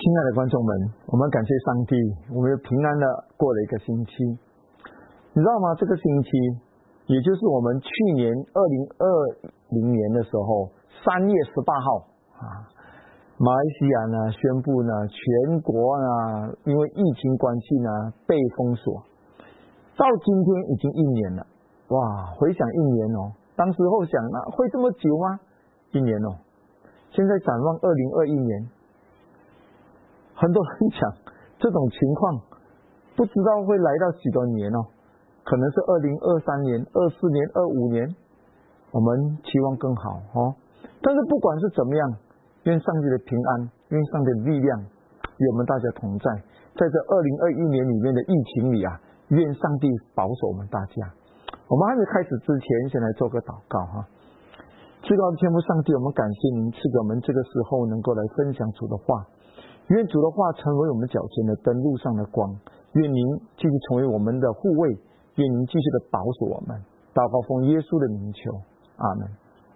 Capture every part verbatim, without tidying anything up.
亲爱的观众们，我们感谢上帝，我们平安的过了一个星期。你知道吗？这个星期，也就是我们去年二零二零年的时候，三月十八号啊，马来西亚呢宣布呢，全国呢因为疫情关系呢被封锁，到今天已经一年了。哇，回想一年哦，当时候想啊，会这么久吗？一年哦，现在展望二零二一年。很多人讲这种情况不知道会来到几多年哦，可能是二零二三年、二四年、二五年，我们期望更好哦。但是不管是怎么样，愿上帝的平安，愿上帝的力量与我们大家同在，在这二零二一年里面的疫情里啊，愿上帝保守我们大家。我们还没开始之前，先来做个祷告哈。至高的天父上帝，我们感谢您赐给我们这个时候能够来分享主的话。愿主的话成为我们脚前的灯，路上的光。愿您继续成为我们的护卫，愿您继续的保守我们。祷告奉耶稣的名求，阿门。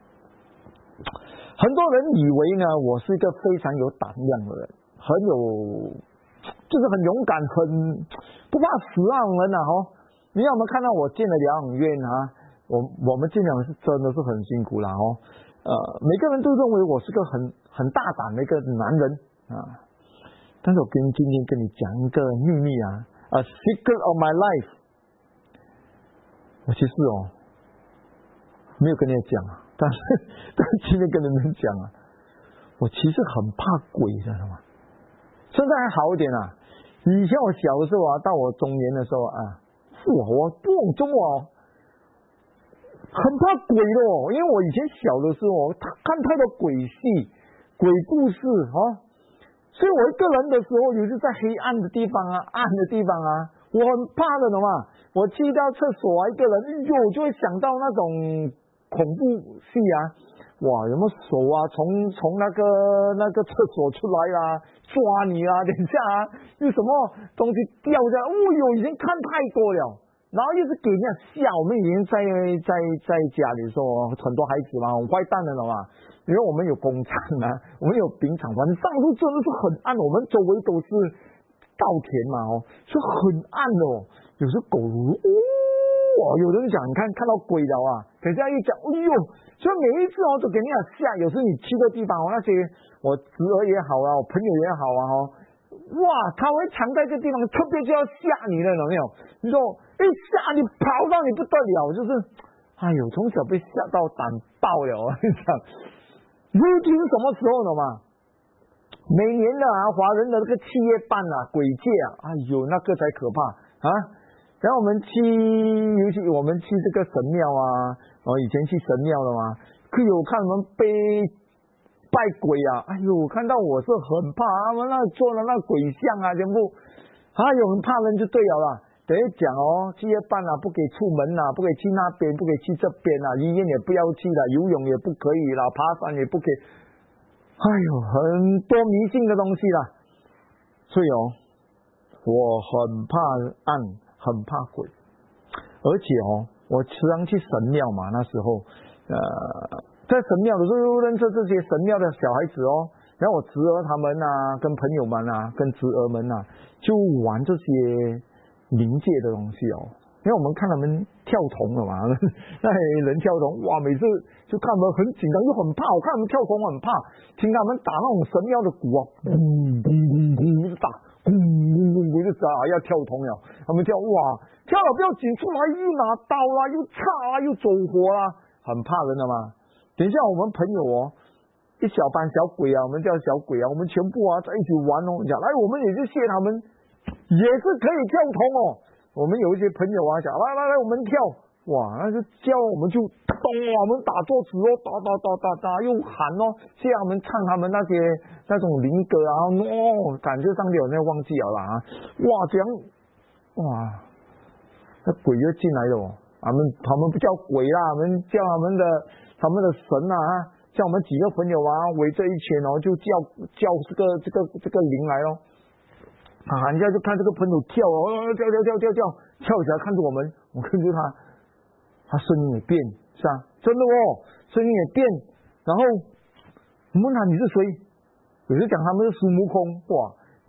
很多人以为呢，我是一个非常有胆量的人，很有，就是很勇敢，很不怕死那种人啊！哦，你有没有看到我进了疗养院啊？我我们进疗养是真的是很辛苦啦！哦，呃，每个人都认为我是个很很大胆的一个男人啊。但是我跟今天跟你讲一个秘密啊 ，a secret of my life。我其实哦，没有跟你讲啊，但是但是今天跟你们讲啊，我其实很怕鬼，知道吗？现在还好一点啊。以前我小的时候啊，到我中年的时候啊，哇，我不中哦，很怕鬼的哦，因为我以前小的时候看太多鬼戏、鬼故事哦。所以我一个人的时候，有时在黑暗的地方啊，暗的地方啊，我很怕的，懂吗？我去到厕所啊，一个人，哎呦，我就会想到那种恐怖戏啊，哇，有没有手啊，从从那个那个厕所出来啊，抓你啊，等一下啊，有什么东西掉下来，哦呦，已经看太多了。然后又是给人家吓，我们已经在在在家里说很多孩子嘛，很坏蛋的了嘛。因为我们有工厂啊，我们有冰场，晚上都真的是很暗，我们周围都是稻田嘛，哦，是很暗的哦。有时狗如哦，有人讲你看看到鬼了啊，等一下一讲，哎呦，所以每一次哦都给人家吓。有时你去的地方哦，那些我侄儿也好啊，我朋友也好啊，哦。哇，他会藏在这个地方，特别就要吓你了，有没有？你说一吓你跑到你不得了，就是，哎呦，从小被吓到胆爆了啊！你讲，如今什么时候了嘛？每年的啊，华人的这个七月半啊，鬼节啊，哎呦，那个才可怕啊！然后我们去，尤其我们去这个神庙啊，哦，以前去神庙了嘛，可有看我们被拜鬼啊！哎呦，看到我是很怕，他们那做的那鬼像啊，全部，哎呦，很怕人就对了啦。等于讲哦，七月半啊，不可以出门啦，不可以去那边，不可以去这边啦，医院也不要去了，游泳也不可以啦，爬山也不可以。哎呦，很多迷信的东西啦。所以哦，我很怕暗，很怕鬼，而且哦，我时常去神庙嘛，那时候，呃。在神庙的时候认识这些神庙的小孩子哦，然后我侄儿他们啊，跟朋友们啊，跟侄儿们啊，就玩这些灵界的东西哦。因为我们看他们跳童了嘛，那人跳童，哇，每次就看他们很紧张，又很怕。我看他们跳童很怕，听他们打那种神庙的鼓哦，咚咚咚咚就打，咚咚咚咚就打，要跳童了。他们跳哇，跳了不要紧，出来又拿刀啦，又叉啦，又走火啦，很怕人的嘛。等一下，我们朋友哦，一小班小鬼啊，我们叫小鬼啊，我们全部啊在一起玩哦。讲来，我们也是谢他们，也是可以跳童哦。我们有一些朋友啊，讲来来来，我们跳，哇，那就叫我们就咚，我们打作词哦，打打打打打，又喊哦，谢他们唱他们那些那种灵歌啊，哦，感觉上面有那忘记了啦啊，哇，这样，哇，那鬼就进来了哦。他们他们不叫鬼啦，我们叫他们的。他们的神啊，像我们几个朋友啊，围着一圈哦，就叫叫这个这个这个灵来咯。啊，人家就看这个朋友跳哦，跳跳跳跳跳跳起来看着我们，我跟着他，他声音也变，是啊，真的哦，声音也变。然后我问他你是谁？有时讲他们是孙悟空，哇，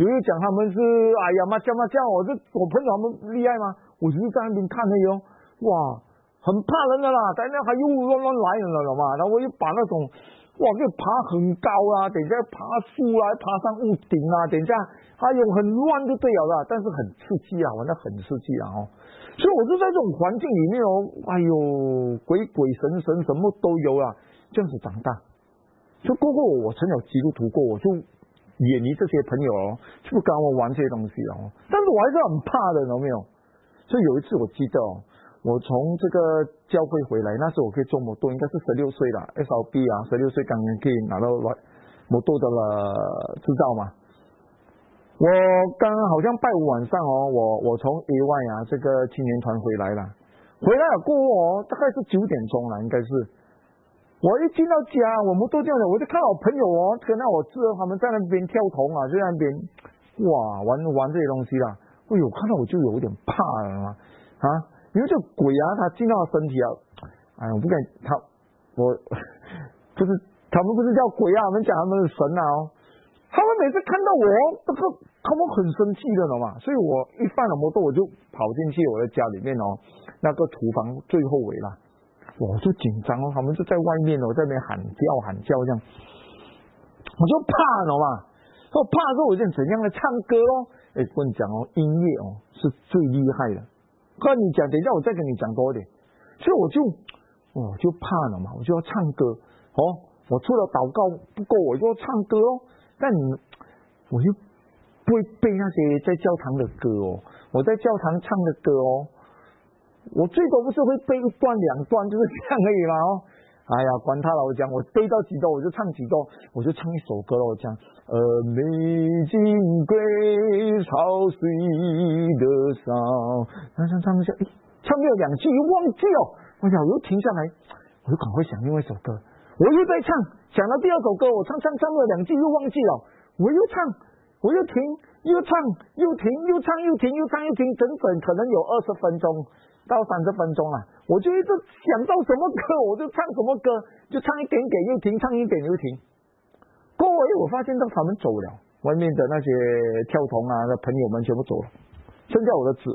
有人讲他们是哎呀麻将麻将，我这我朋友他们厉害吗？我只是在那边看而已哦，哇，很怕人的啦，但那还又乱乱来了，知道吗？然后我又把那种哇，可以爬很高啊，等一下爬树啊，爬上屋顶啊，等一下还有很乱就对了啦，但是很刺激啊，玩得很刺激啊哦。所以我就在这种环境里面哦，哎呦，鬼鬼神神什么都有啊，这样子长大。就过过我曾有基督徒过，我就远离这些朋友哦，就不跟我玩这些东西哦。但是我还是很怕的，有没有？所以有一次我记得哦，我从这个教会回来，那时候我可以坐摩托，应该是十六岁了 ，S L B 啊，十六岁刚刚可以拿到摩托的了执照嘛。我刚刚好像拜五晚上哦，我我从 A Y 啊这个青年团回来了，回来了过后哦，大概是九点钟了，应该是。我一进到家，我摩托这样的，我就看到我朋友哦，跟到我侄儿他们在那边跳童啊，就在那边哇玩玩这些东西啦。哎呦，看到我就有点怕了嘛啊，因为这鬼啊，他进到身体啊，哎，我不敢他我不是他们不是叫鬼啊，我们讲他们是神啊哦。他们每次看到我，这个他们很生气的，懂吗？所以我一放了摩托，我就跑进去我的家里面哦，那个厨房最后尾了，我就紧张哦，他们就在外面哦，在那边喊叫喊叫这样，我就怕，懂吗？我怕的时候，我就怎样的唱歌咯。哎，跟你讲哦，音乐哦是最厉害的。跟你讲，等一下我再跟你讲多一点。所以我就我就怕了嘛，我就要唱歌哦。我除了祷告不够，我就要唱歌哦。但你，我就不会背那些在教堂的歌哦，我在教堂唱的歌哦，我最多不是会背一段两段，就是这样而已嘛哦。哎呀，管他了，我讲我背到几多我就唱几多，我就唱一首歌了，我讲呃美金归潮水的少，唱唱唱一下，哎，唱没有两句又忘记哦，我讲我又停下来，我就赶快想另外一首歌。我又在唱，想到第二首歌，我唱唱唱了两句又忘记了，我又唱，我又停，又唱，又停，又唱，又停，又唱，又停，整整可能有二十分钟到三十分钟了。我就一直想到什么歌，我就唱什么歌，就唱一点点又停，唱一点又停。过后我发现到他们走了，外面的那些跳童啊的朋友们全部走了，剩下我的侄儿，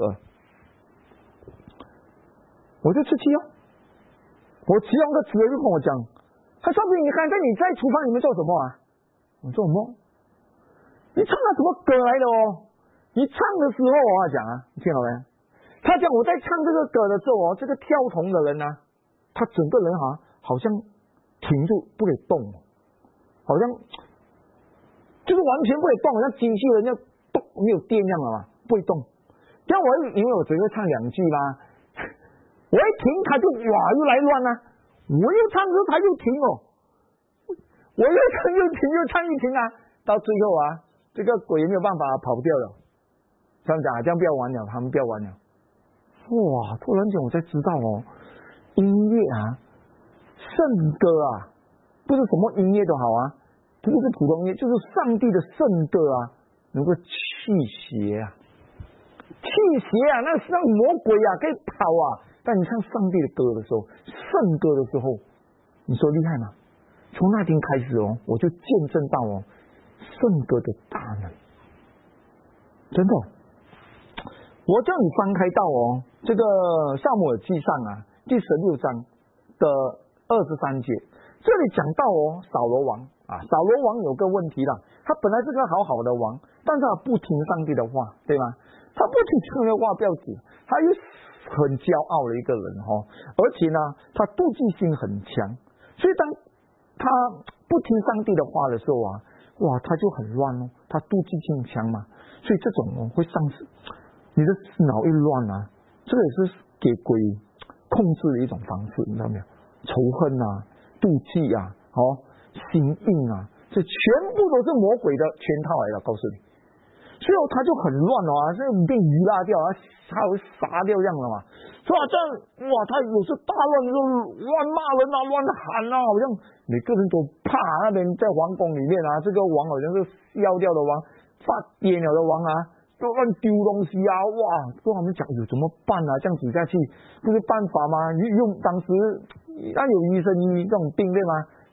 我就吃鸡哦。我其中一个侄儿就跟我讲。他说：“你刚才你在厨房里面做什么啊？”我做什么？你唱的什么歌来的哦？你唱的时候我要讲啊，你听到没？他讲我在唱这个歌的时候哦，这个跳童的人呢、啊，他整个人哈、啊、好像停住不可以动，好像就是完全不可以动，好像机器人要动没有电一样了嘛，不会动。这样我因为我只会唱两句嘛，我一停他就哇又来乱了、啊。我又唱歌，他又停哦，我又唱又停，又唱又停啊，到最后啊，这个鬼也没有办法跑掉了。这样讲啊，这样不要玩了，他们不要玩了。哇，突然间我才知道哦，音乐啊，圣歌啊，不是什么音乐都好啊，不是普通音乐，就是上帝的圣歌啊，能够驱邪啊，驱邪啊，那让魔鬼啊可以跑啊。但你唱上帝的歌的时候，圣歌的时候，你说厉害吗？从那天开始哦，我就见证到哦，圣歌的大能，真的。我叫你翻开到哦，这个撒母耳记上啊，第十六章的二十三节，这里讲到哦，扫罗王啊，扫罗王有个问题啦，他本来是个好好的王，但是他不听上帝的话，对吗？他不听上帝的话，不要紧，他又很骄傲的一个人哈、哦，而且呢，他妒忌心很强，所以当他不听上帝的话的时候啊，哇，他就很乱哦，他妒忌心强嘛，所以这种哦会丧失你的脑一乱啊，这个也是给鬼控制的一种方式，你知道没有？仇恨啊，妒忌啊，哦，心硬啊，这全部都是魔鬼的圈套来的，告诉你。所以他就很乱哦，这被鱼拉掉，他会杀掉这样的嘛。所以这样哇，他有时大乱就乱骂人啊，乱喊啊，好像每个人都怕。那边在皇宫里面啊，这个王好像是笑掉的王，发癫了的王啊，都乱丢东西啊，哇！跟他们讲有怎么办啊？这样子下去不是办法吗？用当时那有医生医这种病对吗？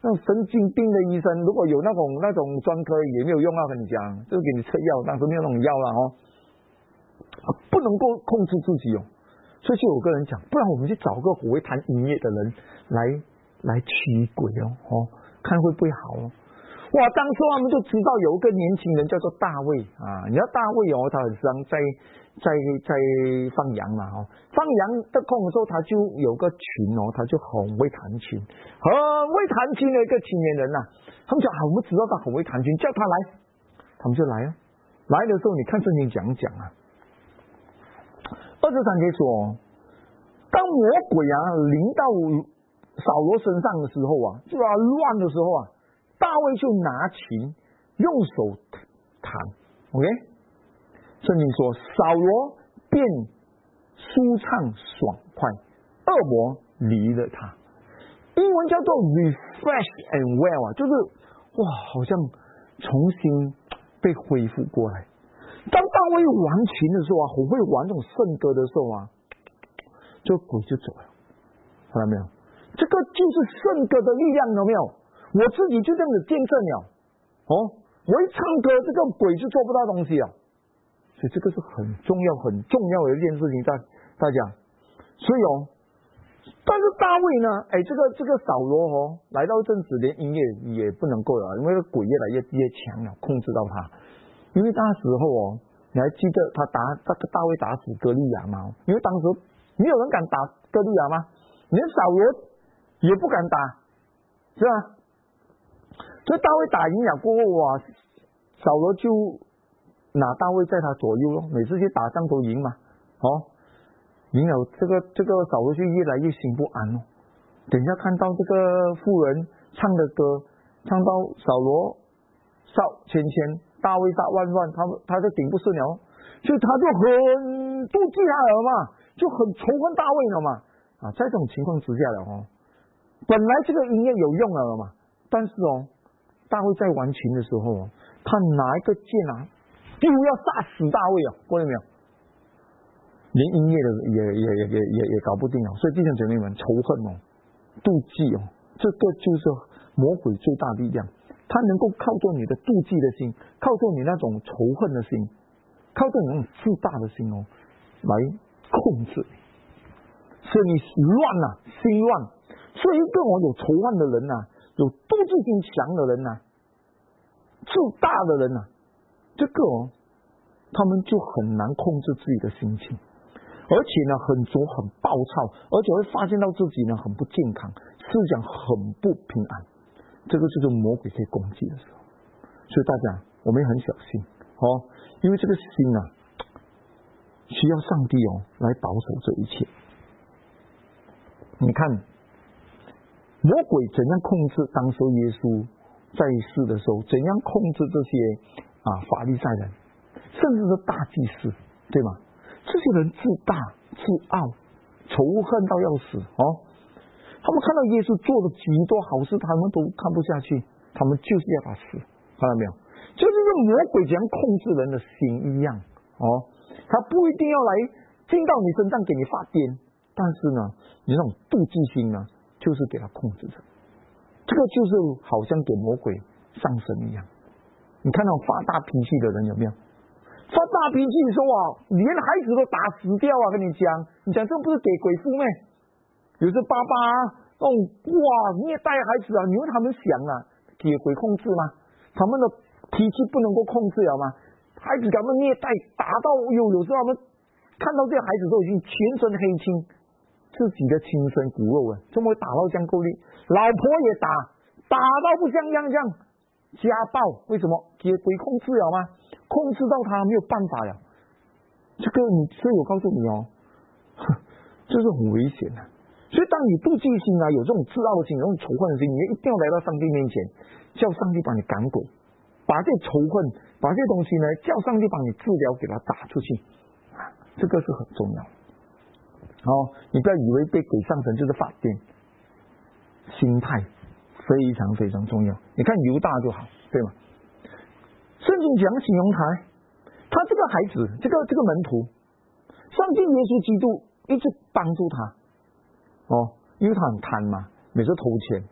那种神经病的医生，如果有那种那种专科也没有用啊，跟你讲，就是给你吃药，当时没有那种药了哦，不能够控制自己哦。所以就有个人讲，不然我们去找个很会谈音乐的人来来驱鬼哦，哦，看会不会好哦。哇，当初他们就知道有一个年轻人叫做大卫啊，你知道大卫哦，他很常在在在放羊嘛哦，放羊的空的时候，他就有个群哦，他就很会弹琴，很会弹琴的一个青年人呐、啊。他们讲啊，我们知道他很会弹琴，叫他来，他们就来啊。来的时候，你看圣经讲讲啊。二十三节说，当魔鬼啊临到扫罗身上的时候啊，就要乱的时候啊，大卫就拿琴用手弹 ，OK？ 圣经说，扫罗便舒畅爽快，恶魔离了他。英文叫做 refresh and well 啊，就是哇，好像重新被恢复过来。当大卫玩琴的时候啊，很会玩这种圣歌的时候啊，这个鬼就走了，看到没有？这个就是圣歌的力量，有没有？我自己就这样子见证了，哦，我一唱歌，这个鬼就做不到东西了，所以这个是很重要、很重要的一件事情，大大家。所以哦，但是大卫呢，哎，这个这个扫罗哦，来到这阵子连音乐也不能够了，因为鬼越来越越强了，控制到他。因为那时候哦，你还记得他打这个大卫打死歌利亚吗？因为当时没有人敢打歌利亚吗？连扫罗也不敢打，是吧？所以大卫打赢了过后啊，扫罗就拿大卫在他左右咯，每次去打仗都赢嘛，哦，赢了这个这个扫罗就越来越心不安哦。等一下看到这个妇人唱的歌，唱到扫罗少千千。大卫大万万，他他就顶不顺了，所以他就很妒忌他了嘛，就很仇恨大卫了嘛。啊，在这种情况之下了哦，本来这个音乐有用了嘛，但是哦，大卫在玩琴的时候，他拿一个剑啊，就要杀死大卫啊，过来没有？连音乐的也也也也也也搞不定啊，所以弟兄姐妹们，仇恨哦，妒忌哦，这个就是魔鬼最大力量。他能够靠着你的妒忌的心，靠着你那种仇恨的心，靠着你那种自大的心哦，来控制你，使你乱呐、啊，心乱。所以一个哦有仇恨的人呐、啊，有妒忌心强的人呐、啊，自大的人呐、啊，这个哦，他们就很难控制自己的心情，而且呢很浊很暴躁，而且会发现到自己呢很不健康，思想很不平安。这个就是魔鬼可以攻击的时候，所以大家我们也很小心哦，因为这个心啊，需要上帝哦来保守这一切。你看，魔鬼怎样控制当时耶稣在世的时候，怎样控制这些啊法利赛人，甚至是大祭司，对吗？这些人自大、自傲、仇恨到要死哦。他们看到耶稣做了极多好事，他们都看不下去，他们就是要他死，看到没有？就是这魔鬼怎样控制人的心一样哦，他不一定要来进到你身上给你发癫，但是呢，你那种妒忌心呢，就是给他控制着，这个就是好像给魔鬼上身一样。你看到发大脾气的人有没有？发大脾气的时候啊，连孩子都打死掉啊！跟你讲，你讲这不是给鬼附咩？有些爸爸那种哇虐待孩子啊，你问他们想啊，给鬼控制吗？他们的脾气不能够控制了吗？孩子给他们虐待，打到有有时候他们看到这些孩子都已经全身黑青，自己的亲生骨肉啊，怎么会打到这样够力？老婆也打，打到不像样这样，家暴，为什么？给鬼控制了吗？控制到他没有办法了。这个你，所以我告诉你哦，这是很危险的。所以当你妒忌心啊，有这种自傲的心，有这种仇恨的心，你一定要来到上帝面前，叫上帝把你赶鬼，把这仇恨，把这东西呢，叫上帝帮你治疗，给它打出去，这个是很重要。哦，你不要以为被鬼上身就是发癫，心态非常非常重要。你看犹大就好，对吗？圣经讲形容他，他这个孩子，这个这个门徒，上帝耶稣基督一直帮助他。哦，因为他很贪嘛，每次偷钱，而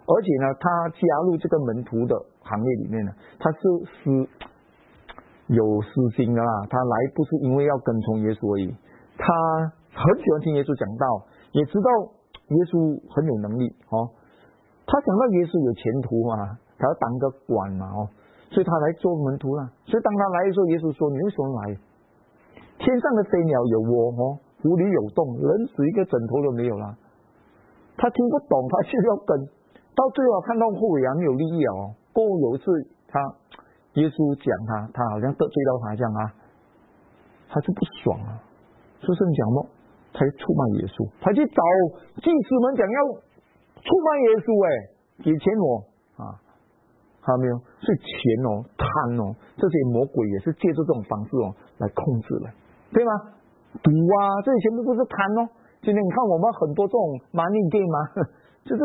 而且呢，他加入这个门徒的行业里面呢，他是私有私心的啦。他来不是因为要跟从耶稣而已，他很喜欢听耶稣讲道，也知道耶稣很有能力哦。他想到耶稣有前途嘛，他要当个官嘛哦，所以他来做门徒啦。所以当他来的时候，耶稣说：“你为什么来？天上的飞鸟有窝哦，湖里有洞，人死一个枕头都没有啦。”他听不懂，他就要跟。到最后看到后尾啊没有利益哦。过后有一次他耶稣讲他，他好像得罪到他这样啊，他就不爽啊，就是你讲么，他就出卖耶稣，他去找祭司们讲要出卖耶稣哎，给钱我啊，看到没有？所以钱哦、贪哦，这些魔鬼也是借助这种方式哦来控制了，对吗？赌啊，这些全部都是贪哦。今天你看我们很多这种 money game 嘛，就是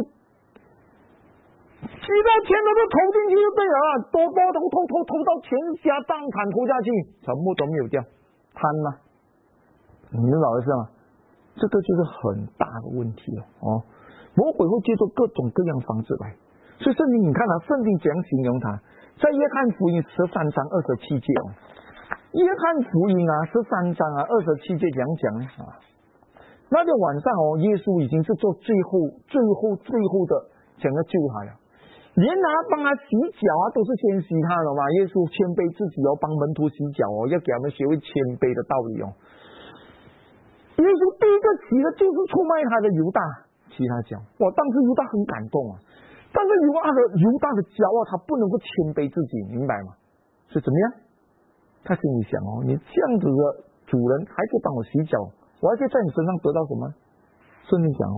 几多钱都是投进去就对了啊，多多投投投投到全家账款投下去，全部都没有掉，贪吗？你们老是吗？这个就是很大的问题了哦。魔鬼会借助各种各样方式来，所以圣经你看啊，圣经怎样形容他？在约翰福音十三章二十七节哦，约翰福音啊十三章啊二十七节怎样讲呢啊？那天晚上哦，耶稣已经是做最后、最后、最后的整个救他了，连拿帮他洗脚啊，都是先洗他了嘛。耶稣谦卑自己哦，帮门徒洗脚哦，要给他们学会谦卑的道理哦。耶稣第一个洗的就是出卖他的犹大洗他脚，哇！当时犹大很感动啊，但是犹大的犹大的骄傲，他不能够谦卑自己，明白吗？是怎么样？他心里想哦，你这样子的主人还可以帮我洗脚。我还可以在你身上得到什么？圣经讲哦，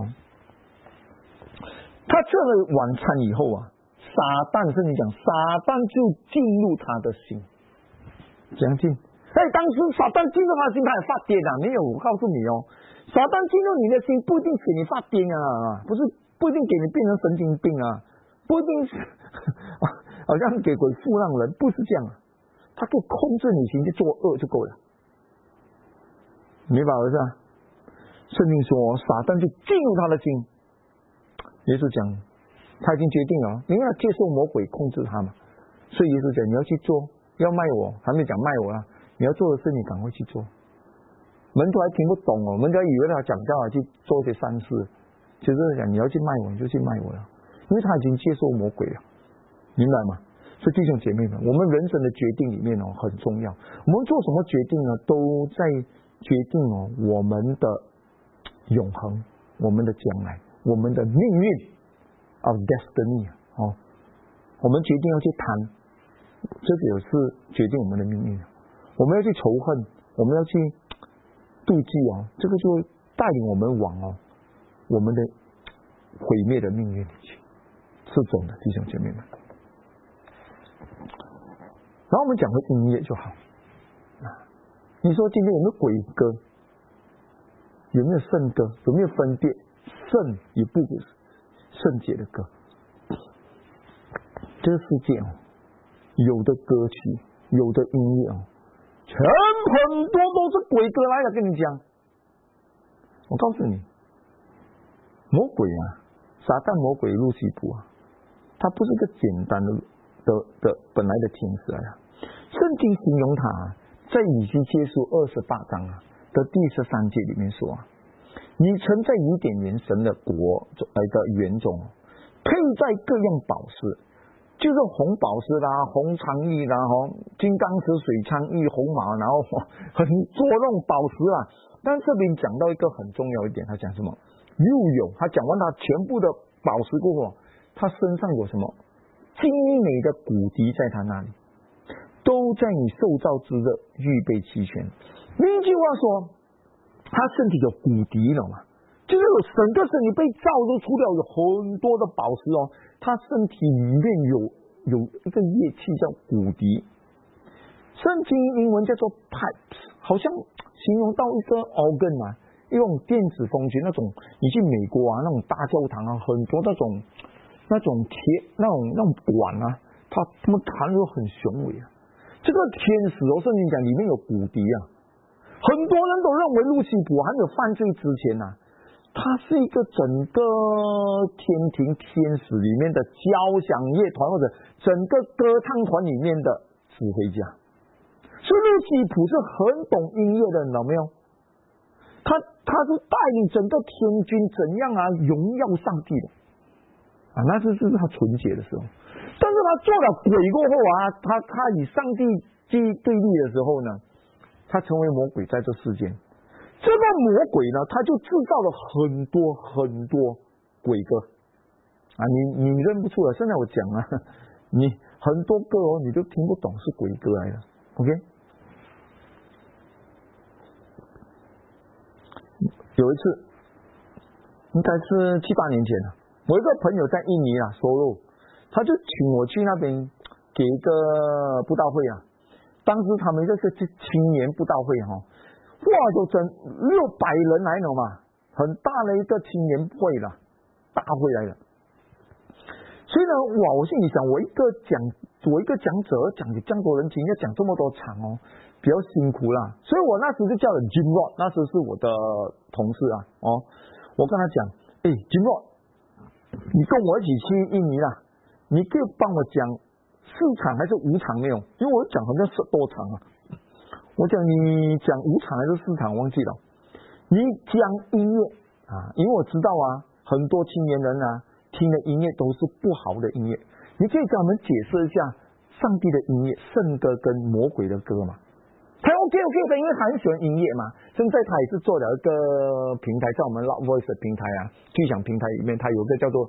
他吃了晚餐以后啊，撒旦圣经讲，撒旦就进入他的心，怎样进？哎，当时撒旦进入他的心，他也发癫啊！没有，我告诉你哦，撒旦进入你的心，不一定使你发癫啊，不是不一定给你变成神经病啊，不一定是好像给鬼附让人，不是这样啊，他可以控制你心去作恶就够了。明白是吧？圣经说撒旦就进入他的心，耶稣讲他已经决定了，你要接受魔鬼控制他嘛，所以耶稣讲你要去做，要卖我，还没讲卖我啊，你要做的事你赶快去做。门徒还听不懂哦，门徒还以为他讲叫他去做些善事，就是讲你要去卖我，你就去卖我了，因为他已经接受魔鬼了，明白吗？所以弟兄姐妹们，我们人生的决定里面哦很重要，我们做什么决定呢，都在决定哦我们的永恒，我们的将来，我们的命运 of destiny 哦，我们决定要去谈，这个也是决定我们的命运。我们要去仇恨，我们要去妒忌哦，这个就会带领我们往哦我们的毁灭的命运里去，是真的，弟兄姐妹们。然后我们讲回音乐就好。你说今天有没有鬼歌？有没有圣歌？有没有分辨圣与不圣洁的歌？这个世界哦，有的歌曲，有的音乐哦，全很多都是鬼歌来的。跟你讲，我告诉你，魔鬼啊，撒旦魔鬼路西弗啊，他不是一个简单的的的本来的天使来的。圣经形容他、啊。在以西结书二十八章啊的第十三节里面说啊，你曾在以典元神的国来的园中，佩戴各样宝石，就是红宝石啦、红苍玉啦、金刚石、水苍玉、红马，然后很多那种宝石啦。但这边讲到一个很重要一点，他讲什么？又有他讲完他全部的宝石过后，他身上有什么精美的骨笛在他那里。都在你受造之日预备齐全。另一句话说，他身体有骨笛了嘛，就是有整个身体被造出出了有很多的宝石哦，他身体里面有有一个乐器叫骨笛，圣经英文叫做 pipes， 好像形容到一个 organ 啊，一种电子风琴那种，你去美国啊那种大教堂啊，很多那种那种铁那种那种管啊，它它们弹得很雄伟啊。这个天使哦，圣经讲里面有骨笛啊，很多人都认为路西弗还没有犯罪之前啊， 他是一个整个天庭天使里面的交响乐团或者整个歌唱团里面的指挥家，所以路西普是很懂音乐的人，有没有？他他是带领整个天军怎样啊荣耀上帝的啊，那是是他纯洁的时候。但是他做了鬼过后啊，他他与上帝对对立的时候呢，他成为魔鬼在这世间。这个魔鬼呢，他就制造了很多很多鬼歌啊，你你认不出来。现在我讲啊，你很多歌哦，你都听不懂是鬼歌来的。OK， 有一次，应该是七八年前了，我一个朋友在印尼啊收入，他就请我去那边给一个布道会啊。当时他们这是青年布道会哈、哦。哇，都整六百人来了嘛，很大的一个青年会了，大会来了。所以呢，哇，我心里想，我一个讲，我一个讲者讲给这么多人听，要讲这么多场哦，比较辛苦啦。所以我那时就叫了 Jim Rock， 那时是我的同事啊，哦，我跟他讲，哎 ，Jim Rock， 你跟我一起去印尼啦，你可以帮我讲四场还是五场没有？因为我讲好像十多场啊。我讲你讲五场还是四场忘记了，你讲音乐啊，因为我知道啊，很多青年人啊听的音乐都是不好的音乐，你可以跟我们解释一下上帝的音乐圣歌跟魔鬼的歌嘛？他 OK OK 的，因为他很喜欢音乐嘛。现在他也是做了一个平台，在我们 Loud Voice 的平台啊，巨响平台里面，他有个叫做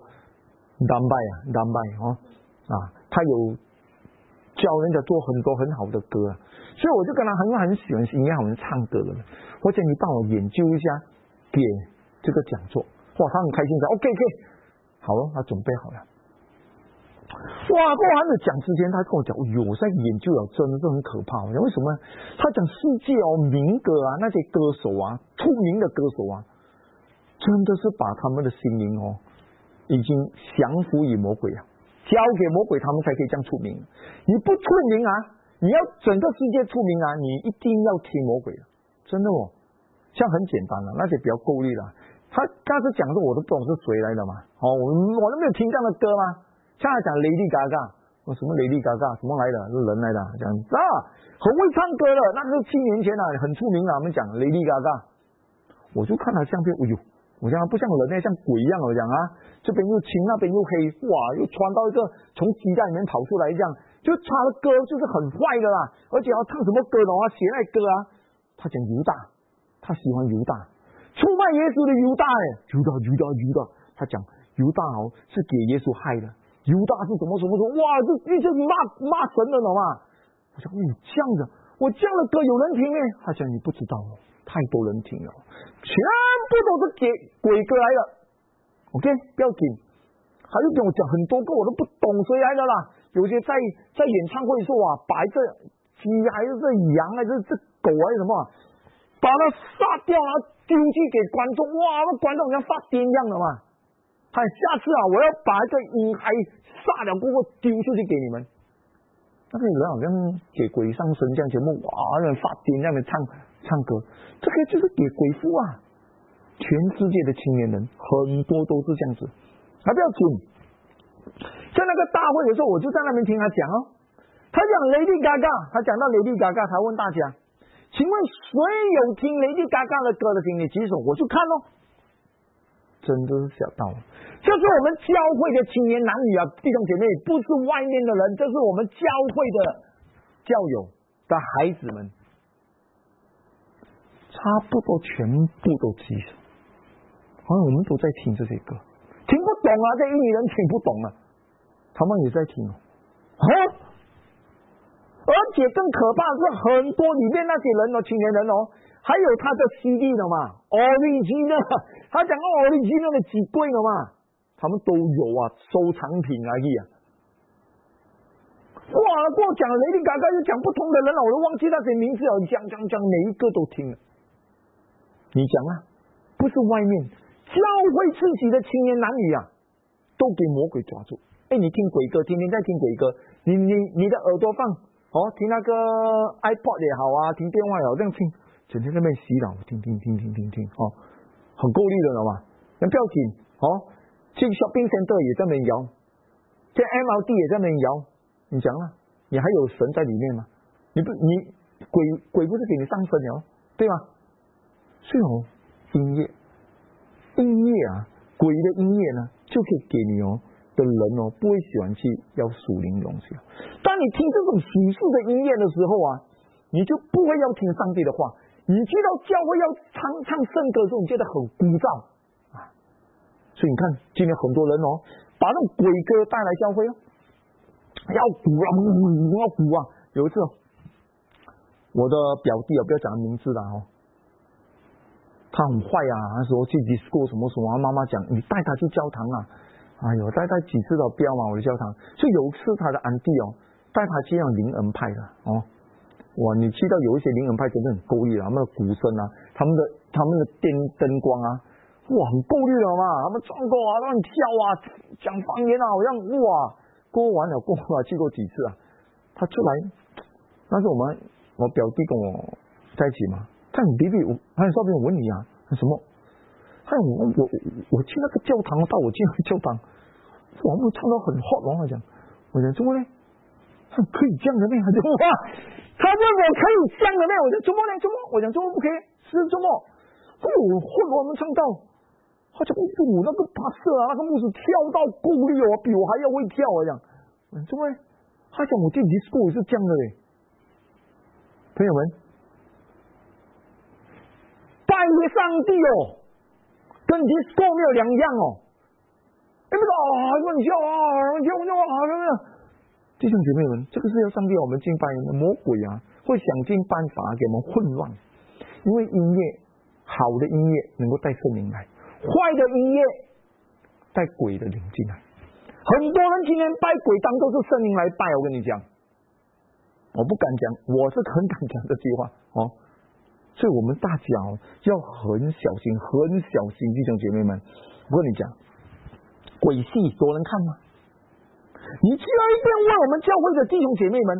Dambai 啊 Dambai 哦啊，他有教人家做很多很好的歌啊。所以我就跟他很很喜欢音乐，我们唱歌的。我讲你帮我研究一下，给这个讲座。哇，他很开心的 ，OK OK， 好了，他准备好了。哇，过还没讲之前，他跟我讲，哎呦，我在研究啊，真的是很可怕。我讲为什么？他讲世界哦，民歌啊，那些歌手啊，出名的歌手啊，真的是把他们的心灵哦，已经降服于魔鬼啊，交给魔鬼，他们才可以这样出名。你不出名啊？你要整个世界出名啊，你一定要听魔鬼的，真的哦。像很简单了，那些比较够力了。他当时讲的我都不懂是谁来的嘛，哦，我我都没有听这样的歌吗？像他讲 Lady Gaga， 我什么 Lady Gaga 什么来的，是人来的，这样子啊，很会唱歌的，那是七年前啊，很出名啊。我们讲 Lady Gaga， 我就看他相片，哎呦，我讲他不像人类，像鬼一样。我讲啊，这边又青，那边又黑，哇，又穿到一个从鸡蛋里面跑出来这样。就他的歌就是很坏的啦，而且要唱什么歌的话，写那歌啊，他讲犹大，他喜欢犹大，出卖耶稣的犹大哎，犹大犹大犹大，他讲犹大哦是给耶稣害的，犹大是什么什么什么，哇，这一直骂骂神的了嘛。我讲你这样的，我这样的歌有人听哎，他讲你不知道哦，太多人听了，全部都是给鬼歌来的 ，OK， 不要紧。他就跟我讲很多个我都不懂谁来的啦，有些在在演唱会说啊，把一个鸡还是这羊还是这狗还是什么，把它杀掉啊，丢去给观众，哇，那观众像发癫一样的嘛。他下次啊，我要把一个婴孩杀了过后丢出去给你们。那个人好像给鬼上身这样节目，哇，那发癫这样的唱唱歌，这个就是给鬼父啊。全世界的青年人很多都是这样子。还不要紧，在那个大会的时候，我就在那边听他讲哦。他讲 Lady Gaga， 他讲到 Lady Gaga， 他问大家，请问谁有听 Lady Gaga 的歌的请你举手，我就看咯。真的是想到了，这是我们教会的青年男女啊，弟兄姐妹，不是外面的人，这是我们教会的教友的孩子们，差不多全部都举手，好像我们都在听这些歌。听不懂啊，这印尼人听不懂啊，他们也在听哦。啊，而且更可怕的是，很多里面那些人哦，青年人哦，还有他的 C D 的嘛 ，original， 他讲 original 的几贵了嘛，他们都有啊，收藏品而已啊。哇，跟我讲雷利嘎嘎又讲不同的人了，我都忘记那些名字了，讲讲讲，每一个都听了。你讲啊，不是外面。教会自己的青年男女啊，都给魔鬼抓住。哎，你听鬼歌，天天在听鬼歌，你你你的耳朵放哦，听那个 iPod 也好啊，听电话也好，这样听，整天在那边洗脑，听听听听听听，哦，很够力的了嘛。 人不要紧哦，这个 shopping center 也在那边摇，这 M R T 也在那边摇，你讲了，你还有神在里面吗？你不你鬼鬼不是给你上身了，对吗？所以哦，音乐音乐啊，鬼的音乐呢，就可以给你哦的人哦，不会喜欢去要属灵东西。当你听这种属世的音乐的时候啊，你就不会要听上帝的话。你去到教会要唱唱圣歌的时候，你觉得很枯燥啊。所以你看，今天很多人哦，把那种鬼歌带来教会哦，要鼓啊，要鼓啊。有一次，我的表弟啊，不要讲名字了哦，他很坏啊，他说去 disco 什么什么，妈妈讲你带他去教堂啊，哎呦，带他几次都不要嘛，我的教堂。所以有一次他的安弟哦，带他去那种灵恩派的哦。哇，你去到有一些灵恩派真的很够力啊，他们的鼓声啊，他们的他们的电灯光啊，哇，很够力了嘛，他们唱歌啊，乱跳啊，讲方言啊，好像哇，过完了过了，去过几次啊，他出来，那是我们我表弟跟我在一起嘛，他很逼逼我，他很少边我问你啊，什么？他我我我去那个教堂，到我进那个教堂，我们唱到很 hot， 然后讲，我讲怎么呢？他可以这样的咩？他就哇。他问我可以这样的咩？我讲周末呢？周末？我讲周末不可以，是周末。哦，混我们唱到，他讲哦，那个巴士啊，那个牧师跳到够力哦，比我还要会跳啊，讲。周末，他讲我进 disco 也是这样的嘞。朋友们，拜个上帝哦，跟 disco 没有两样哦。哎，那个啊，乱跳啊，跳跳啊，怎么样？弟兄姐妹们，这个是要上帝我们敬拜的，魔鬼啊会想尽办法给我们混乱，因为音乐好的音乐能够带圣灵来，坏的音乐带鬼的灵进来。很多人今天拜鬼当作是圣灵来拜，我跟你讲，我不敢讲，我是很敢讲这句话哦。所以我们大家哦要很小心，很小心，弟兄姐妹们，我跟你讲，鬼戏多人看吗？你去那一边问我们教会的弟兄姐妹们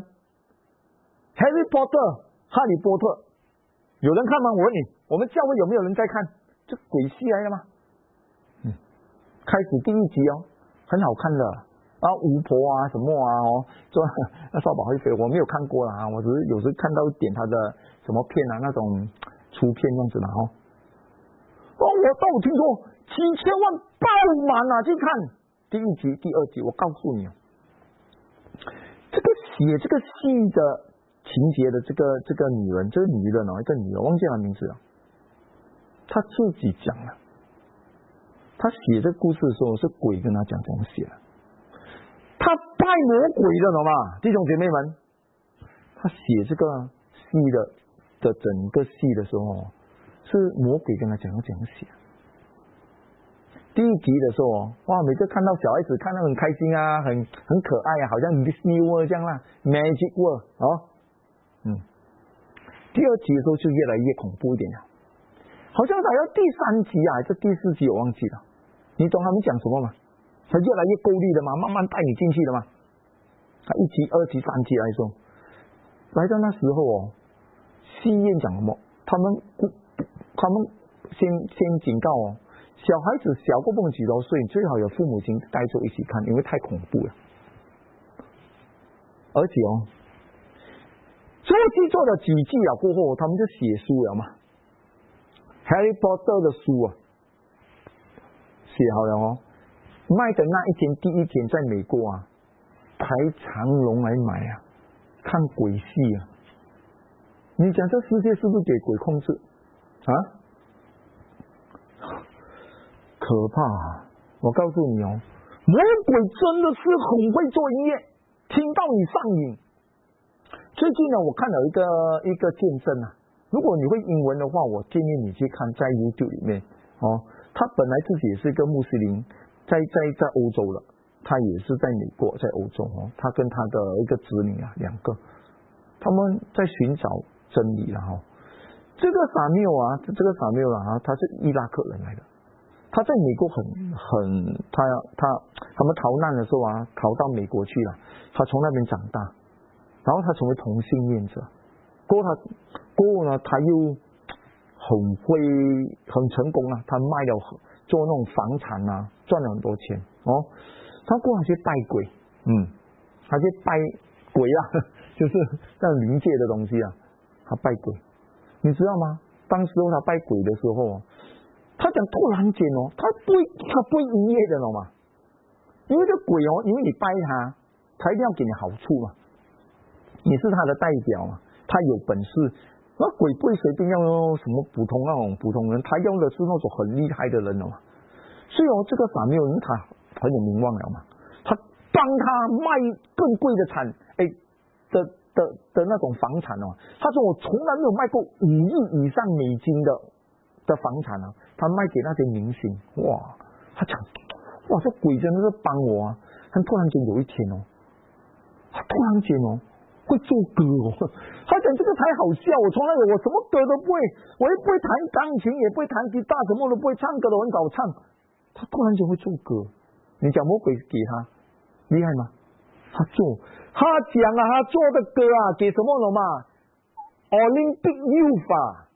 ，Harry Potter 哈利波特有人看吗？我问你，我们教会有没有人在看？这鬼戏来的吗？嗯，开始第一集哦，很好看的啊，巫婆啊什么啊哦，这那少保会飞，我没有看过啦，我只是有时看到一点他的什么片啊，那种出片样子的哦。哦，我都有听说几千万爆满啊，去看。第一集、第二集，我告诉你，这个写这个戏的情节的这个这个女人，这个女人哦，一个女人忘记了名字了，她自己讲了，她写这个故事的时候是鬼跟她讲怎么写的，她拜魔鬼的，懂吗？弟兄姐妹们，她写这个戏的的整个戏的时候，是魔鬼跟她讲要怎么写。第一集的时候，哇，每次看到小孩子看到很开心啊，很很可爱啊，好像 Disney World 这样啦 ，Magic World 哦，嗯。第二集的时候就越来越恐怖一点了，好像来到第三集啊，还是第四集我忘记了。你懂他们讲什么吗？他越来越够力的嘛，慢慢带你进去的嘛。他一集、二集、三集来说，来到那时候哦，戏院讲什么？他们他们先先警告哦。小孩子小过蹦几多岁，最好有父母亲带着一起看，因为太恐怖了。而且哦，周期做了几季啊过后，他们就写书了嘛。Harry Potter 的书啊，写好了哦，卖的那一天第一天在美国啊，排长龙来买啊，看鬼戏啊。你讲这世界是不是给鬼控制啊？可怕啊！我告诉你哦，魔鬼真的是很会做音乐，听到你上瘾。最近呢，我看了一个一个见证啊，如果你会英文的话，我建议你去看在 YouTube 里面哦。他本来自己也是一个穆斯林，在在在欧洲了，他也是在美国，在欧洲哦。他跟他的一个子女啊，两个，他们在寻找真理了哈、哦。这个撒缪啊，这个撒缪啊，他是伊拉克人来的。他在美国很很，他他他们逃难的时候啊，逃到美国去了。他从那边长大，然后他成为同性恋者。过后他过后呢，他又很会很成功啊，他卖了做那种房产啊，赚了很多钱哦。他过来去拜鬼，嗯，他去拜鬼啊，就是那灵界的东西啊，他拜鬼，你知道吗？当时候他拜鬼的时候，他讲突然间哦，他不会，他不会营业的，懂吗？因为这鬼哦，因为你拜他，他一定要给你好处嘛，你是他的代表嘛，他有本事。那鬼不会随便要什么普通那种普通人，他要的是那种很厉害的人哦。所以哦，这个撒缪尔他很有名望了嘛，他帮他卖更贵的产，哎的的的那种房产哦。他说我从来没有卖过五亿以上美金的的房产啊，他卖给那些明星，哇，他讲，哇，这鬼真的是帮我啊！但突然间有一天哦，他突然间哦。会做歌哦，他讲这个才好笑。我从来我什么歌都不会，我也不会弹钢琴，也不会弹吉他，什么都不会，唱歌都很少唱。他突然间会做歌，你讲魔鬼给他厉害吗？他做，他讲啊，他做的歌啊，给什么了嘛 ？Olympic Youth 啊，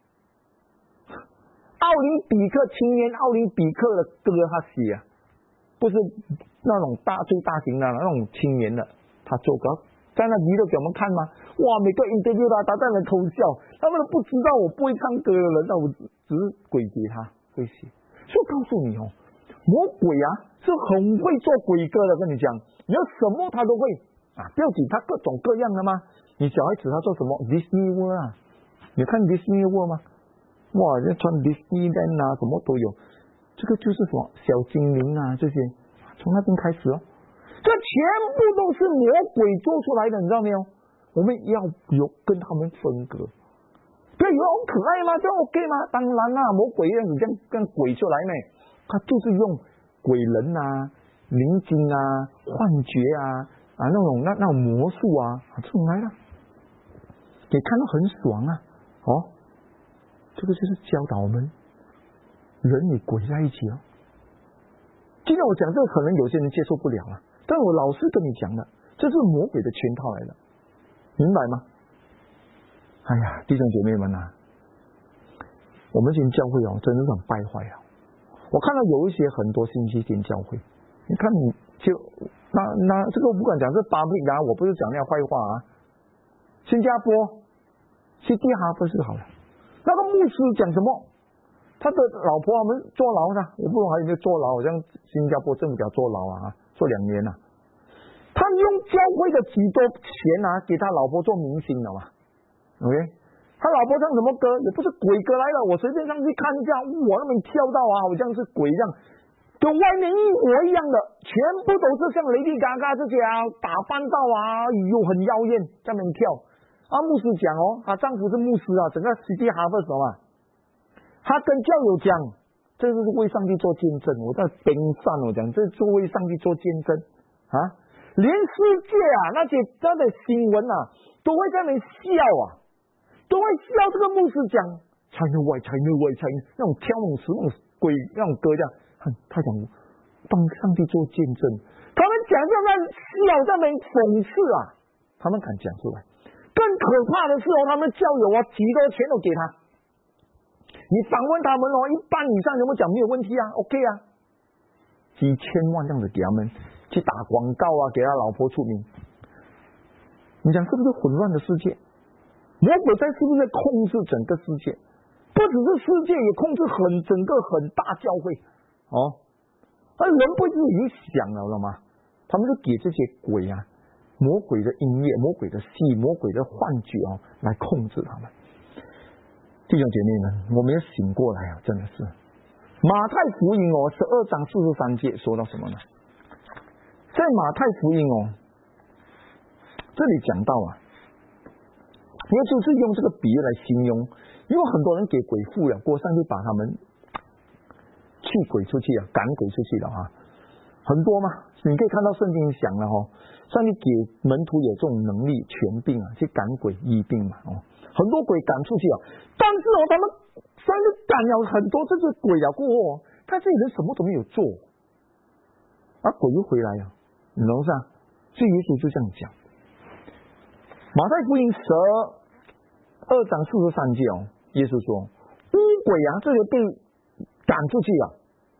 奥林匹克青年奥林匹克的歌他写啊，不是那种大最大型的那种青年的，他做歌。在那娱乐给我们看吗？哇，每个 interview 他，他在那偷笑，他们都不知道我不会唱歌的人，那我只是鬼给他会写。所以我告诉你哦，魔鬼啊是很会做鬼歌的，跟你讲，你要什么他都会啊，不要紧，他各种各样的吗？你小孩子他做什么 Disney World 啊？你看 Disney World 吗？哇，这穿 Disneyland 啊，什么都有，这个就是什么小精灵啊这些，从那边开始哦。这全部都是魔鬼做出来的，你知道没有？我们要有跟他们分割。对，有很可爱吗？这 OK 吗？当然啦、啊，魔鬼样子这样跟鬼出来呢，他就是用鬼人啊、灵精啊、幻觉啊啊那种那那种魔术啊出来了，也看到很爽啊！哦，这个就是教导我们人与鬼在一起哦。今天我讲这个，可能有些人接受不了啊。但我老是跟你讲的，这是魔鬼的圈套来的，明白吗？哎呀，弟兄姐妹们啊，我们今天教会哦，真的是很败坏啊！我看到有一些很多星期天教会，你看你就那那这个我不敢讲是巴比啊，我不是讲那坏话啊。新加坡去地哈不是好了，那个牧师讲什么？他的老婆他们坐牢呢，我不懂还有没有坐牢，好像新加坡政府要坐牢啊。做两年了、啊，他用教会的几多钱啊，给他老婆做明星了嘛 ？OK， 他老婆唱什么歌也不是鬼歌来的，我随便上去看一下，我那边跳到啊，好像是鬼一样，跟外面一模一样的，全部都是像雷迪嘎嘎这些啊，打扮到啊，哟很妖艳，在那边跳。啊，牧师讲哦，她丈夫是牧师啊，整个 City Harvest 什么，他跟教友讲。这是为上帝做见证，我在冰山我讲，这是为上帝做见证啊！连世界啊那些他的新闻啊，都会在那边笑啊，都会笑这个牧师讲 China White China White China 那种跳那种什么鬼那种歌这样，他讲帮上帝做见证，他们讲在那笑在那边讽刺啊，他们敢讲出来。更可怕的是哦，他们教友啊，几多钱都给他。你访问他们哦，一半以上有没有讲没有问题啊 ？OK 啊，几千万这样子给他们去打广告啊，给他老婆出名。你讲是不是混乱的世界？魔鬼在是不是在控制整个世界？不只是世界，也控制很整个很大教会哦。那人不自己想了了吗？他们就给这些鬼啊、魔鬼的音乐、魔鬼的戏、魔鬼的幻觉哦，来控制他们。弟兄姐妹们，我们要醒过来啊！真的是马太福音哦，十二章四十三节说到什么呢？在马太福音哦，这里讲到啊，因为就是用这个比喻来形容，因为很多人给鬼附了，过上去把他们驱鬼出去啊，赶鬼出去了啊，很多嘛，你可以看到圣经讲了哦，上帝给门徒有这种能力、权柄啊，去赶鬼、医病嘛哦。很多鬼赶出去了，但是哦，他们虽然赶了很多这只鬼了过后，他这里人什么都没有做，啊，鬼又回来了，你懂是啊？所以耶稣就这样讲。马太福音十二章四十三节哦，耶稣说：乌鬼啊，这个被赶出去了，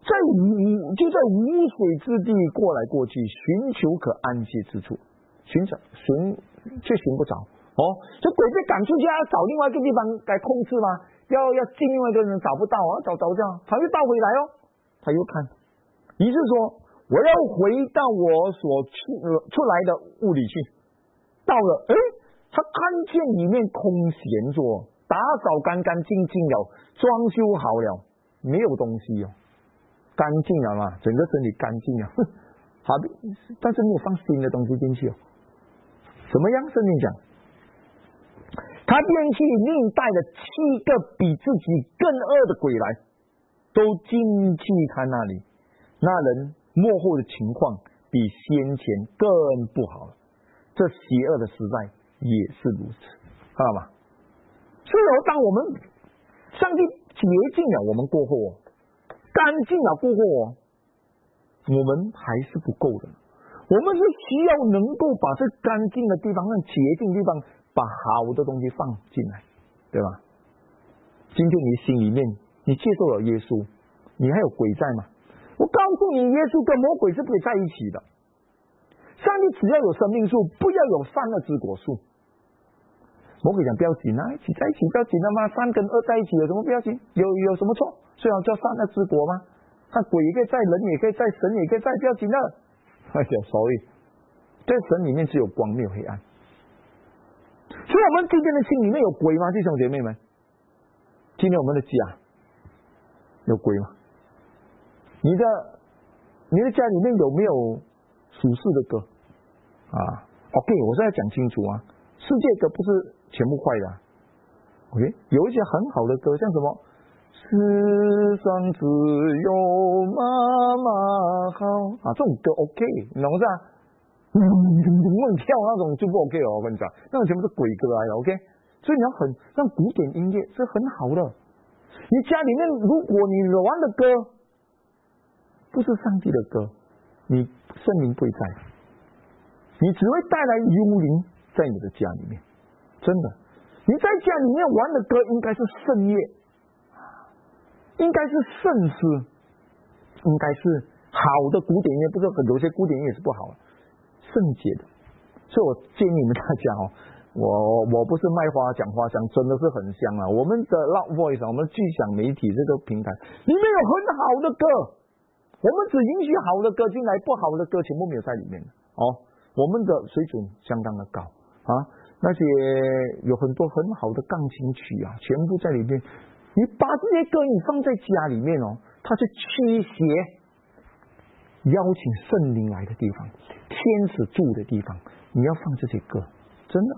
在无就在无水之地过来过去，寻求可安歇之处，寻找寻却寻不着。哦，这鬼被赶出去，要找另外一个地方来控制吗？要要进另外一个人找不到啊，找找这样，他又倒回来哦，他又看，于是说我要回到我所出、呃、出来的屋里去。到了，哎，他看见里面空闲着，打扫干干净净了，装修好了，没有东西哦，干净了嘛，整个身体干净了，好，但是没有放新的东西进去哦。怎么样？圣经讲，他便去另带了七个比自己更恶的鬼来，都进去他那里。那人末后的情况比先前更不好了。这邪恶的时代也是如此，看到吗？所以当我们上帝洁净了我们过后哦，干净了过后哦，我们还是不够的。我们是需要能够把这干净的地方、那洁净的地方，把好的东西放进来，对吧？今天你心里面你接受了耶稣，你还有鬼在吗？我告诉你，耶稣跟魔鬼是不可以在一起的。上帝只要有生命树，不要有善恶之果树。魔鬼讲不要紧啊，一起在一起不要紧的嘛，善跟恶在一起有什么不要紧？有有什么错？虽然叫善恶之果吗？那鬼也可以在，人也可以在，神也可以在，不要紧的。哎呀，所以在神里面只有光，没有黑暗。所以我们今天的心里面有鬼吗？弟兄姐妹们，今天我们的家有鬼吗？你的你的家里面有没有属世的歌啊 ？OK， 我现在讲清楚啊，世界歌不是全部坏的、啊。OK， 有一些很好的歌，像什么世上只有妈妈好啊，这种歌 OK， 你懂不懂啊？嗯，梦跳那种就不 OK 哦，我跟你讲，那种全部是鬼歌来的 OK， 所以你要很让古典音乐是很好的。你家里面如果你玩的歌不是上帝的歌，你圣灵不会在，你只会带来幽灵在你的家里面。真的，你在家里面玩的歌应该是圣乐，应该是圣诗，应该是好的古典音乐，不是有些古典音乐是不好的，圣洁的。所以我建议你们大家哦，我我不是卖花讲花香，真的是很香啊。我们的 Loud Voice， 我们巨响媒体这个平台里面有很好的歌，我们只允许好的歌进来，不好的歌全部没有在里面哦。我们的水准相当的高啊，那些有很多很好的钢琴曲啊，全部在里面。你把这些歌你放在家里面哦，它是驱邪邀请圣灵来的地方，天使住的地方，你要放这些歌，真的。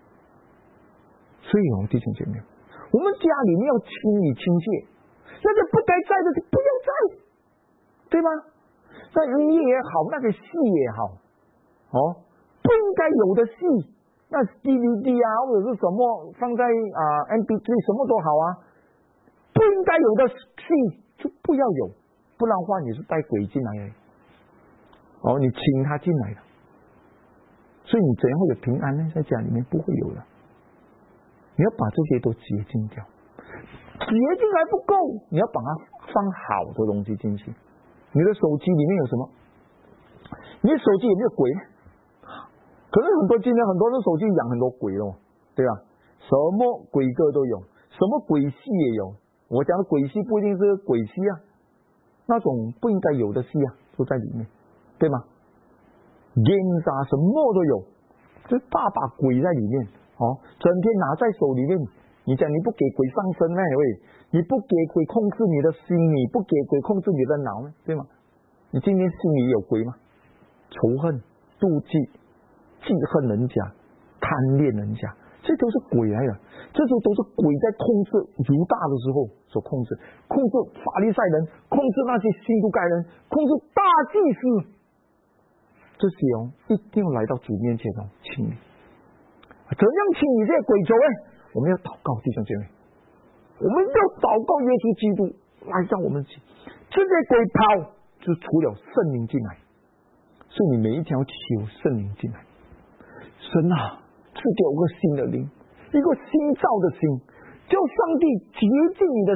所以哦，弟兄姐妹，我们家里面要清理清洁，那些不该在的就不要在，对吗？那音乐也好，那个戏也好，哦，不应该有的戏，那 D V D 啊，或者是什么放在啊、呃、M P 三 什么都好啊，不应该有的戏就不要有，不然的话你是带鬼进来的，哦，你请他进来的，所以你怎样会有平安呢？在家里面不会有的，你要把这些都洁净掉，洁净还不够，你要把它放好的东西进去。你的手机里面有什么？你的手机有没有鬼呢？可是很多今天很多人手机养很多鬼哦，对吧？什么鬼歌都有，什么鬼戏也有。我讲的鬼戏不一定是鬼戏啊，那种不应该有的戏啊，都在里面，对吗 ？Games 啊，什么都有，这大把鬼在里面哦，整天拿在手里面。你讲你不给鬼上身呢？喂，你不给鬼控制你的心，你不给鬼控制你的脑呢？对吗？你今天心里有鬼吗？仇恨、妒忌、记恨人家、贪恋人家，这都是鬼来的。这些都是鬼在控制犹大的时候所控制，控制法利赛人，控制那些西都该人，控制大祭司。这些哦，一定要来到主面前哦，清理。怎样清理这些鬼仇呢？我们要祷告，弟兄姐妹，我们要祷告耶稣基督来让我们起这些鬼跑，就除了圣灵进来。所以你每一天要求圣灵进来。神啊，赐给我个新的灵，一个新造的心，叫上帝洁净你的心，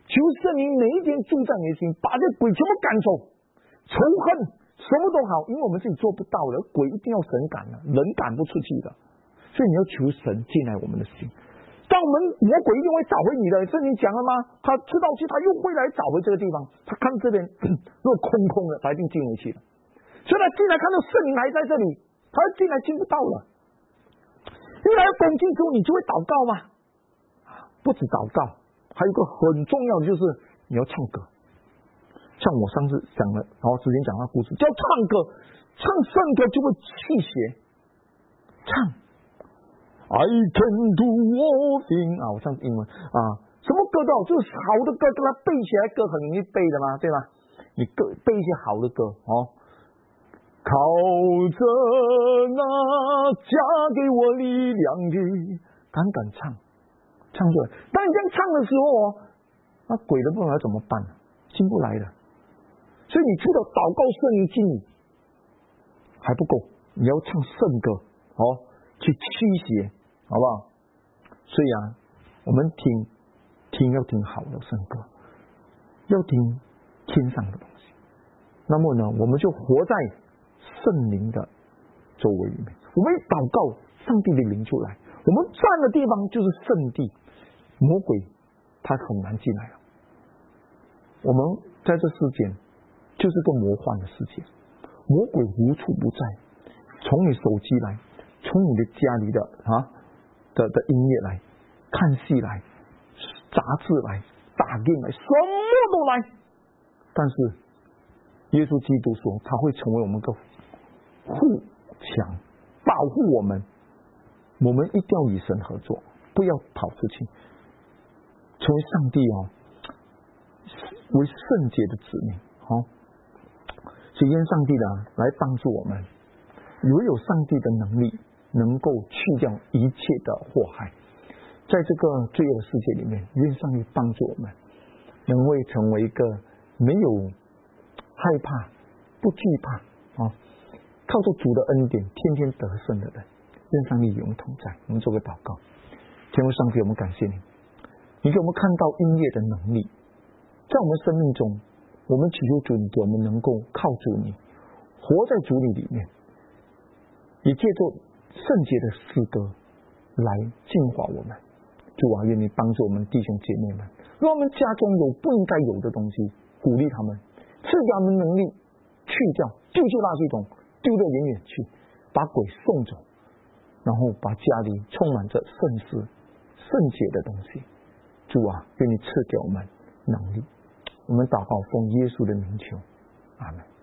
求圣灵每一天住在你的心，把这鬼全部赶走，仇恨什么都好，因为我们自己做不到的，鬼一定要神赶的，人赶不出去的，所以你要求神进来我们的心。当我们魔鬼一定会找回你的，圣经讲了吗？他知道去，他又会来找回这个地方。他看这边如果空空的，他一定进回去了。所以他进来看到圣灵还在这里，他进来进不到了。因为来攻击之后，你就会祷告吗？不止祷告，还有一个很重要的就是你要唱歌。像我上次讲了，然后之前讲的故事，叫唱歌，唱圣歌就会气血，唱。I can do all things 啊，我唱英文啊，什么歌都好，就是好的歌，跟他背起来，歌很容易背的嘛，对吧？你歌背一些好的歌哦，靠着那加给我力量的，敢敢唱，唱出来。当你这样唱的时候哦，那鬼都不知道怎么办，进不来的。所以你除了祷告圣灵进你还不够，你要唱圣歌哦，去驱邪，好不好？所以啊，我们听听要听好的圣歌，要听天上的东西。那么呢，我们就活在圣灵的周围里面。我们一祷告，上帝的灵就来。我们站的地方就是圣地，魔鬼他很难进来了。我们在这世间就是个魔幻的世界，魔鬼无处不在，从你手机来，从你的家里的啊的的音乐来，看戏来，杂志来，打game来，什么都来。但是耶稣基督说，他会成为我们个护墙，保护我们。我们一定要与神合作，不要跑出去，成为上帝哦，为圣洁的子民哦。所以愿上帝呢来帮助我们，唯有上帝的能力能够去掉一切的祸害。在这个罪恶的世界里面，愿上帝帮助我们，能会成为一个没有害怕、不惧怕啊，靠着主的恩典天天得胜的人。愿上帝与我们同在。我们做个祷告。天父上帝，我们感谢你，你给我们看到音乐的能力，在我们生命中，我们祈求主你给我们能够靠主你，活在主你里面，也借着圣洁的诗歌来净化我们。主啊，愿你帮助我们弟兄姐妹们，让我们家中有不应该有的东西，鼓励他们，赐给他们能力，去掉丢弃垃圾桶，丢得远远去，把鬼送走，然后把家里充满着圣事圣洁的东西。主啊，愿你赐给我们能力。我们祷告奉耶稣的名求，阿们。